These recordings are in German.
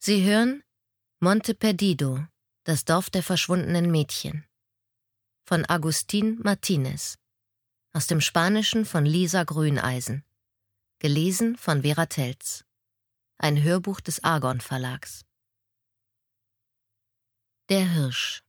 Sie hören Monte Perdido, das Dorf der verschwundenen Mädchen von Agustín Martínez, aus dem Spanischen von Lisa Grüneisen, gelesen von Vera Telz, ein Hörbuch des Argon Verlags. Der Hirsch.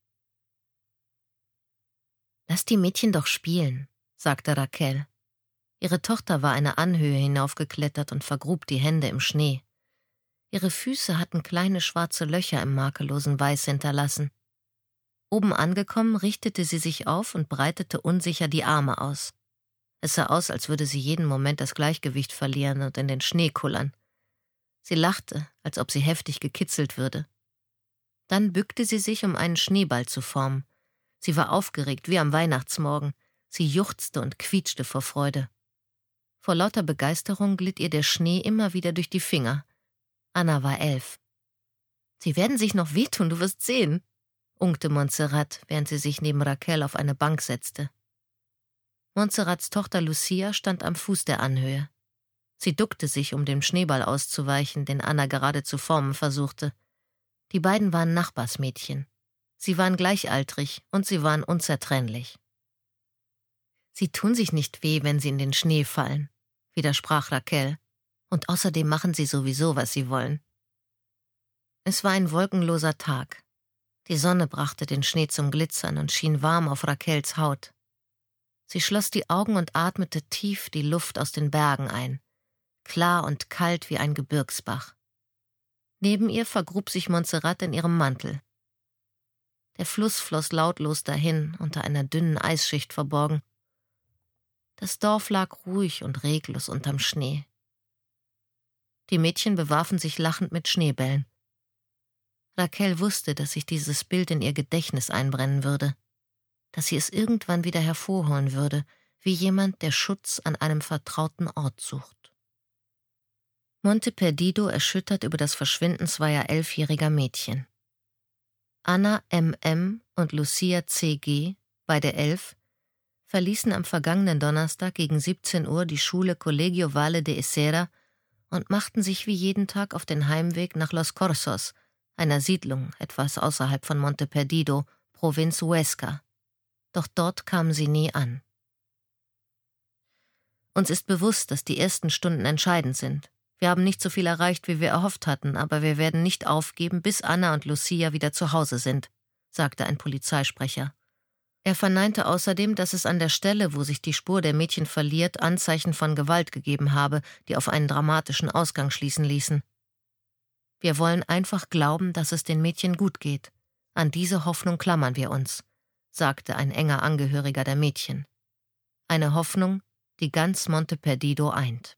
»Lass die Mädchen doch spielen«, sagte Raquel. Ihre Tochter war eine Anhöhe hinaufgeklettert und vergrub die Hände im Schnee. Ihre Füße hatten kleine schwarze Löcher im makellosen Weiß hinterlassen. Oben angekommen, richtete sie sich auf und breitete unsicher die Arme aus. Es sah aus, als würde sie jeden Moment das Gleichgewicht verlieren und in den Schnee kullern. Sie lachte, als ob sie heftig gekitzelt würde. Dann bückte sie sich, um einen Schneeball zu formen. Sie war aufgeregt wie am Weihnachtsmorgen. Sie juchzte und quietschte vor Freude. Vor lauter Begeisterung glitt ihr der Schnee immer wieder durch die Finger. Anna war 11. »Sie werden sich noch wehtun, du wirst sehen«, unkte Montserrat, während sie sich neben Raquel auf eine Bank setzte. Montserrats Tochter Lucia stand am Fuß der Anhöhe. Sie duckte sich, um dem Schneeball auszuweichen, den Anna gerade zu formen versuchte. Die beiden waren Nachbarsmädchen. Sie waren gleichaltrig und sie waren unzertrennlich. »Sie tun sich nicht weh, wenn sie in den Schnee fallen«, widersprach Raquel. »Und außerdem machen sie sowieso, was sie wollen.« Es war ein wolkenloser Tag. Die Sonne brachte den Schnee zum Glitzern und schien warm auf Raquels Haut. Sie schloss die Augen und atmete tief die Luft aus den Bergen ein, klar und kalt wie ein Gebirgsbach. Neben ihr vergrub sich Montserrat in ihrem Mantel. Der Fluss floss lautlos dahin, unter einer dünnen Eisschicht verborgen. Das Dorf lag ruhig und reglos unterm Schnee. Die Mädchen bewarfen sich lachend mit Schneebällen. Raquel wusste, dass sich dieses Bild in ihr Gedächtnis einbrennen würde, dass sie es irgendwann wieder hervorholen würde, wie jemand, der Schutz an einem vertrauten Ort sucht. Monte Perdido erschüttert über das Verschwinden zweier 11-jähriger Mädchen. Anna M.M. und Lucia C.G., beide 11, verließen am vergangenen Donnerstag gegen 17 Uhr die Schule Colegio Valle de Ecera und machten sich wie jeden Tag auf den Heimweg nach Los Corzos, einer Siedlung etwas außerhalb von Monte Perdido, Provinz Huesca. Doch dort kamen sie nie an. Uns ist bewusst, dass die ersten Stunden entscheidend sind. Wir haben nicht so viel erreicht, wie wir erhofft hatten, aber wir werden nicht aufgeben, bis Anna und Lucia wieder zu Hause sind, sagte ein Polizeisprecher. Er verneinte außerdem, dass es an der Stelle, wo sich die Spur der Mädchen verliert, Anzeichen von Gewalt gegeben habe, die auf einen dramatischen Ausgang schließen ließen. Wir wollen einfach glauben, dass es den Mädchen gut geht. An diese Hoffnung klammern wir uns, sagte ein enger Angehöriger der Mädchen. Eine Hoffnung, die ganz Monte Perdido eint.